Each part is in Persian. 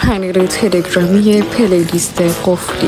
چنل تلگرامی پلیلیست قفلی.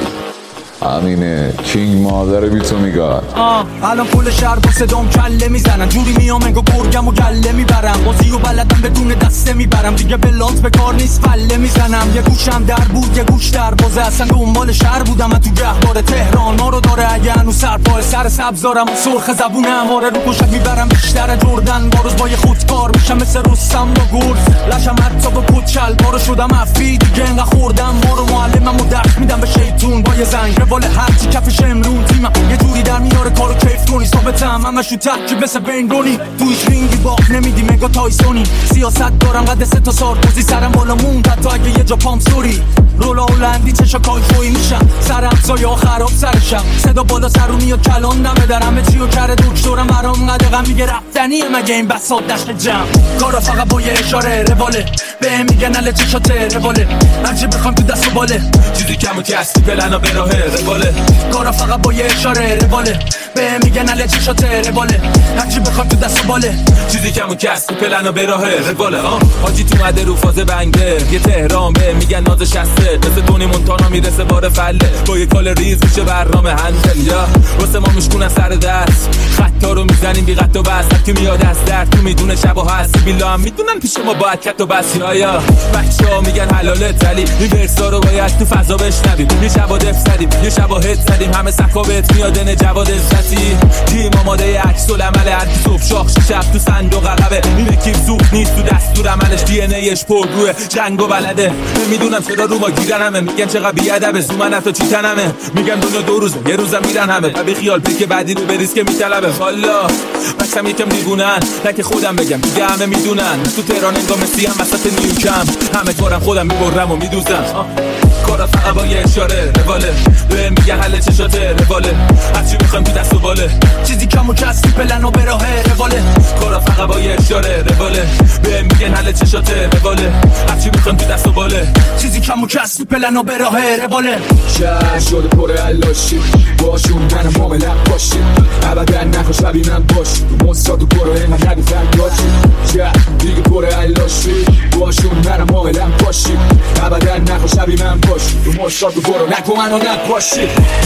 همینه کینگ مادر بیتو میگاد. الان پول شهر با صدام کله میزنن، جوری میام انگو گرگم و گله میبرم، بازی و بلدم بدون دسته میبرم، دیگه بلانس به کار نیست فله میزنم. یه گوشم در بود یه گوش در بازه، اصلا دنبال شهر بودم من تو گهوار تهران. ما رو داره اگه هنو سرپای سر سبزارم و سرخ زبونم، آره رو گوشک میبرم بیشتر جردن، با روز با یه خودکار میشم مثل رستم با گرز، لشم حتی با پوچل بارو شدم افی دیگه انقدر خوردم. ما رو معلمم و درس میدم به شیطون با یه زنگ واله هرچی کفش امرون تیمم یه جوری در میاره کارو کیف کنی، ثابتم همشو ترکیب مثل بینگونی، تویش رینگی باخت نمیدی مگا تایسونی، سیاست دارم قد 3 تا سارکوزی، سرم بالا موند حتی اگه یه جا پام سوری، رولا هلندی چشا کایفوی میشم، سرم سایه خراب سرشم، صدا بالا سرو میاد کلان دمه در همه چی و کره دکترم برام قدقم میگه رفتنیه مگه این بساط دشت جمع، کارا فقط با یه اشاره رواله، به میگن اله چشاته رواله، هرچی بخوام تو دست و باله، چیزی کمو که هستی پلنا به راهه رواله، کارا فقط با یه اشاره رواله، به میگن اله چشاته رواله، هرچی بخوام تو دست و باله، چیزی کمو که هستی پلنا به راهه رواله. حاجی تو مده رو فاز بنگه یه تهران به میگن ناز شسته، مثل تونی مونتانا میرسه بار فله، با یه کال ریز میشه برنامه هندل، یا واسه ما میشکنن سر دست، خطا رو میزنیم بی قط و بس، که میاد از درد تو میدونه شبا هستی بیلا هم میدونن پیش ما باید کت و بس، یا بچه ها میگن حلالت ولی این ورسا رو باید تو فضا بشنویم، یه شبا دف زدیم یه شبا هد زدیم، همه سکابت میادن جواد عزتی، تیم آماده عکس العمل هر کی صبح شاخ شب تو صندوق عقبه، این اکیپ زوخ نیست تو دستور عملش، دی ان ایش پر روه جنگ و بلده، میدونم چرا رو ما گیرن همه، میگن چقدر بیادبه زومن حتی چی تنمه، میگم دنیا 2 روزه یه روزم میرن همه، و بی خیال که بعدی رو بریز که میطلبه، والا بچم یکم دیوونن نه که خودم بگم دیگه همه میدونن، تو تهران انگار مسی هم وسط نیوکم، همه کارم خودم میبرم و میدوزم، کارا فقط با یه اشاره رواله، به میگه حل چشاته رواله، هرچی میخوایم تو دست و باله، چیزی کمو کستی پلنو به راهه رواله، کارا فقط با یه اشاره رواله، به میگه حل چشاته رواله، هرچی میخوایم تو دست و باله، چیزی کمو کستی پلنو به راهه رواله. شهر شده پر علاشی باشون منم معاملم باشی، ابدا نخوش ببینم باش تو مصاد و برو اینقدر نگو فرگاشی، شهر دیگه پر علاشی باشون منم معاملم باشی، ابدا نخوش ببینم باش تو مصاد و برو نگو منو نباشی،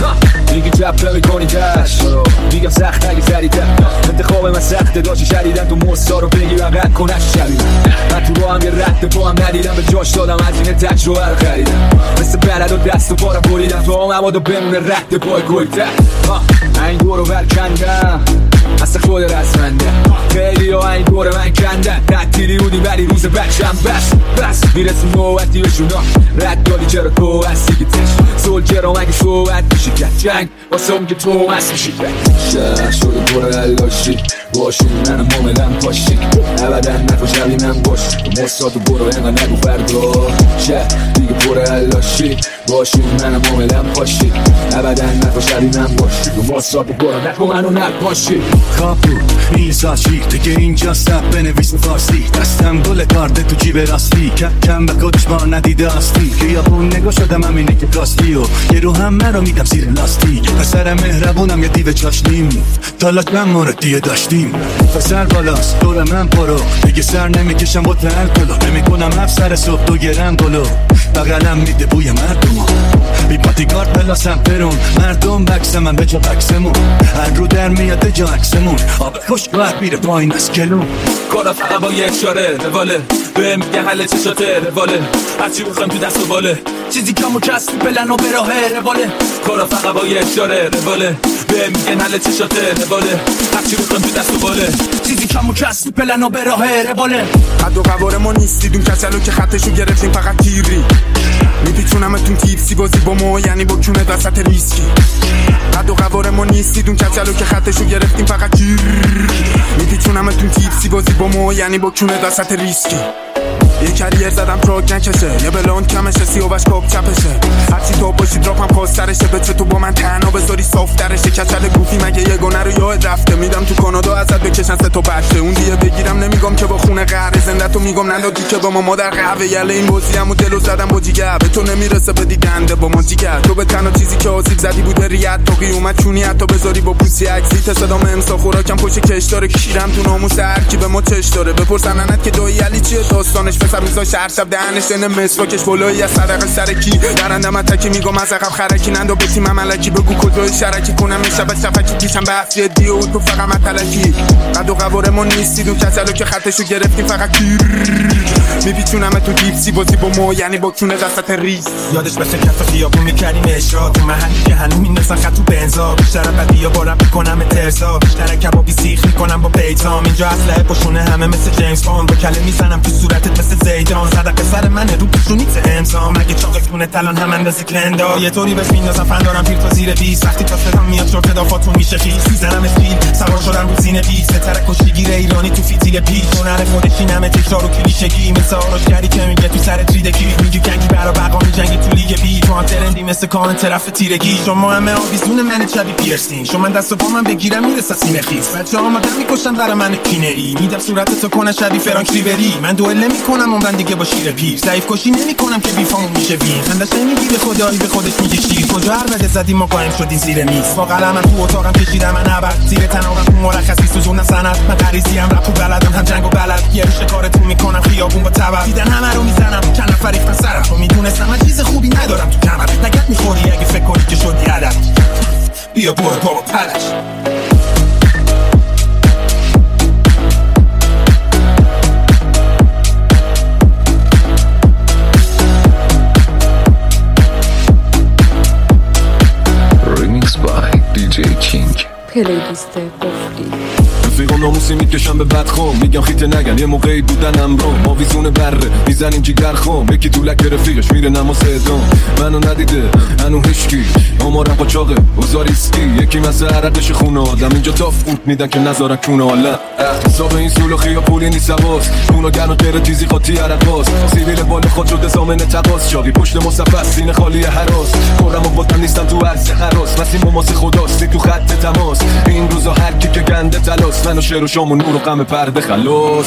دیگه جبه میکنی دشت میگم سخت نگی سریعتر، انتخاب من سخته داشتی شدیدم تو مصاد رو بگیرم رد کنش شبیدم، من تو رو هم یه رد با هم ندیدم، به جاش دادم از این تجربه رو خریدم، مثل بلد و دست و بارم بریدم تو هم عباد و بمونه رد پای گلتر، این دورو برکندم اصلا خود رسمنده، خیلی ها این دور من کندن، تعطیلی بودیم ولی روز بچم بس میرسیم نوبتی بهشونا، رد دادی چرا تو هستی که تش سولجر هم اگه صحبت میشه کرد، جنگ واسه اون که تو مست میشه کرد، شهر شده پر علاشی باشون منم معاملم پاشی، ابدا نخوش ببینم باش تو مصاد و برو اینقدر نگو فردا، شهر دیگه پر علاشی باشون منم معاملم پاشی، ابدا نخوش ببینم باش تو مصاد و برو نگو منو نباشی. کاپو این ساشی دیگه اینجا سب بنویس فارسی، دستم گل کارده تو جیب راستی، کم به خودش ما ندیده استی، که یا اون نگاه شدم همینه که کاستی و یه رو هم من رو میدم زیر لاستیک، پسر مهربونم یه دیو چاشنیم تالاک من موردیه داشتیم، پسر بالاست دور من پرو دیگه سر نمیکشم با تلکلو، نمیکنم افسر صبح 2 گرم گلو، بغلم میده بوی مردم بی پاتیکارد پلاسم پرون، مردم بکس من به جا بکسمون، هر رو در میاد جا عکسمون، آب خوشگاه میره پایین از کلون، کارا فقط با یه اشاره رواله، به میگه حل چشاته رواله، هرچی بخوایم تو دست و باله، چیزی کمو کستی پلنو به راهه رواله، کارا فقط با یه اشاره رواله، به میگه حل چشاته رواله، هرچی بخوایم تو دست و باله، چیزی کمو کستی پلنو به راهه رواله. قد و قوار ما نیستید اون کچلو که خطشو گرفتیم فقط تیری، میپیچونمتون تیپسی بازی با ما یعنی با کونه وسط ریسکی، قد و قوار ما نیستید اون کچلو که خطشو گرفتیم فقط تیری، میپیچونمتون تیپسی بازی با ما یعنی با کونه وسط ریسکی، یه کریر زدم تراک نکشه، یه بلاند کمشه سیاوش کاب چپشه، هرچی تو باشی دراپم پاسترشه، به چه تو با من تنها بذاری صاف درشه، کچل گوفی مگه یه گونه رو یاد رفته، میدم تو کانادا ازت بکشن 3 تا بچه، اون دیگه بگیرم نمیگم که با خونه قهر زنده تو میگم ندادی که با ما در قهوه، یله این بازیم و دلو زدم با جیگر، به تو نمیرسه بدی دنده با ما جیگر، تو به تنها چیزی که آسیب زدی بوده ریت، تو قیومت چونی حتی بذاری با پوسی عکسی، صدام امسا خوراکم پشت کش داره، کشیرم تو ناموس هر کی به ما چش داره، بپرسن انت که دایی علی چیه داستانش، پسر میذاش هر شب دهنش دنه مسواکش بلایی از صدقه سرکی درنده من تکی میگم از عقب خرکی نندو به تیم ملکی بگو کجای شرکی کنم این شب شفکی پیشم بحث جدی و تو فقط متلکی قد و قوارمون نیستید اون کسلو که خطشو گرفتیم فقط میپیچونم تو دیپسی بازی با ما یعنی با کونه دستت ریز یادش بشه کف خیابون میکردیم اشرا تو محلی که هنو میندازن خط تو بنزا بیشتر بدی یا بارم میکنم ترزا بیشتر کبابی سیخ میکنم با بیتام اینجا اسلحه پشونه همه مثل جیمز باند با کله میزنم تو صورتت مثل زیدان صدقه سر منه رو پشونیت امضا مگه چاقتونه تلان هم اندازه کلندا یه طوری بهش میندازم فندارم پیر تا زیر 20 وقتی تا صدام میاد شورت دافاتون میشه خیس میزنم اسپیل سوار شدم رو سینه 20 ستاره کشتیگیر ایرانی تو فیتیل پیش هنر خودش اینمه تکرار و کلیشگی مثل آراشگری که میگه تو سر تریدکی میگی کنگی برا بقا میجنگی تو لیگ بی تو هم ترندی مثل کان طرف تیرگی شما همه آویزون من شبی پیرسین شما من دستو با من بگیرم میرسه سینه خیس بچه‌ها آمدن میکشن برا من کینری میدم صورتتو کنه شبی فرانک ریبری من دوئل نمیکنم عمرن دیگه با شیر پیر ضعیف کشی نمیکنم که بیفام میشه وین خندش نمیگیره خدایی به خودش میگه شیر کجا هر بده زدیم ما قایم شدیم زیر میز با قلمم تو اتاقم کشیدم من ابر زیر تنابم تو مرخصی سوزون سند من غریزی هم رپ و بلدم هم جنگ و بلد یه روش کارتون میکنم خیابون با تبر دیدن همه رو میزنم چند نفر ریختن سرم تو میدونستم من چیز خوبی ندارم تو کمر نگت میخوری اگه فکر کنی که شدی عدد بیا برو بابا پلش Remix by DJ King. پلیلیست قفلی رفیقم ناموسی میکشم به بدخوام میگم خیته نگن یه موقعی بودنم رو ما ویزون بره میزنیم جیگر خام یکی تو لک رفیقش میره نماز ادام منو ندیده هنو هشکی آمارم قاچاقه اوزاریستی یکی مثل عرقش خونه آدم اینجا تاف قوت میدن که نذارن کونه حالا حساب این سولو خیا پولی نیست حواس کونو گن و غیر تیزی خاطی عرقاس سیویل بال خود شده زامن تقاس چاقی پشت مصفح سینه خالی حراس خورم و باتم نیستم تو عرض حراس مسیم مماس خداستی تو خط تماس این روزا هر کی که گنده تلاس من و شعر و شام و نور و غم پرده خلاص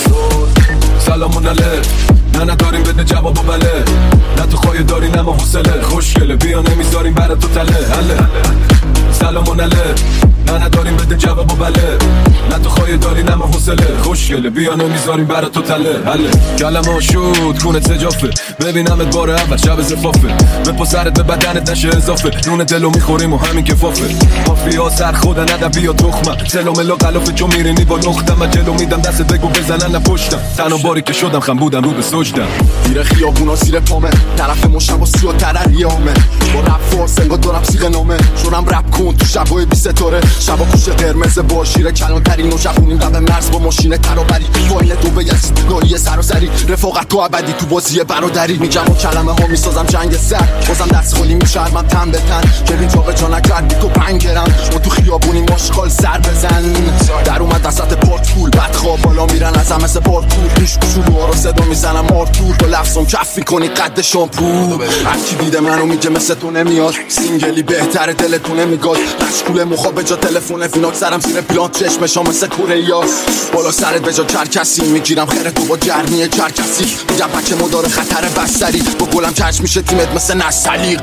سلامون علیک نه نداریم بده جواب و بله نه تو خواهی داری نه ما حوصله خوشگله بیا نمیذاریم برای تو تله هله سلامون علیک نه نداریم بده جواب و بله نه تو خواهی داری نه ما حوصله خوشگله بیا نمیذاریم برای تو تله هله کلمه شد کونت سجافه ببینمت بار اول شب زفافه بپا سرت به بدنت نشه اضافه نون دلو میخوریم و همین کفافه مافیا سر خودن ادبی یا تخمه سلو ملو قلافه چون میرینی با نختم من جلو میدم دست بگو بزنن نپشتم تنها باری که شدم خم بودم رو به سجدم گیر خیابونا زیر پامه طرف مشم با سو ترریامه با رپ فارس انگار دارم سیغ نامه شورم رپ کن تو شبای بی ستاره شبا کوش قرمز با شیر کلانترین و جوونیم قبل مرز با ماشین ترابری فایل دو به یسیدگاهی سراسری رفاقت تو ابدی تو بازی برادری میگم و کلمه ها میسازم جنگ سر بازم دست خالی میشرمم تن به تن که این جا جا نکردی تو پنگرم ما تو خیابونیم ماشغال سر بزن در اومد وسط پارت پول بدخواب بالا میرن از همه پارکور پیش کوچولوها رو صدا میزنم آرتور با لفظم کف میکنی قد شامپو هر کی دیده منو میگه مثل تو نمیاد سینگلی بهتره دلتون نمیگاد مشغول مخاب به جا تلفن فیناک سرم زیر پلان چشمشام مثل کوریا بالا سرت به جا کرکسی میگیرم خیره تو با گرمی کرکسی میگم بچه مدار خطر بستری با گلم کش میشه تیمت مثل نستلیق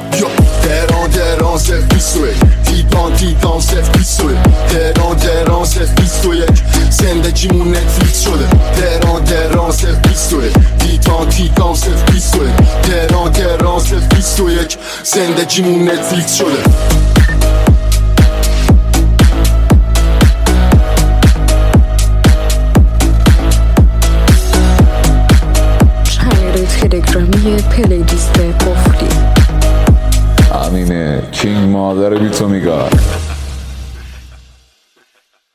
تهران صرف 21 تیتان صرف 21 تهران صرف 21 زندگیمون نتفلیکس شده تهران صرف 21 تیتان صرف 21 تهران صرف 21 زندگیمون نتفلیکس شده تلگرامی پلیلیست قفلی همینه کینگ مادر بیتومیگا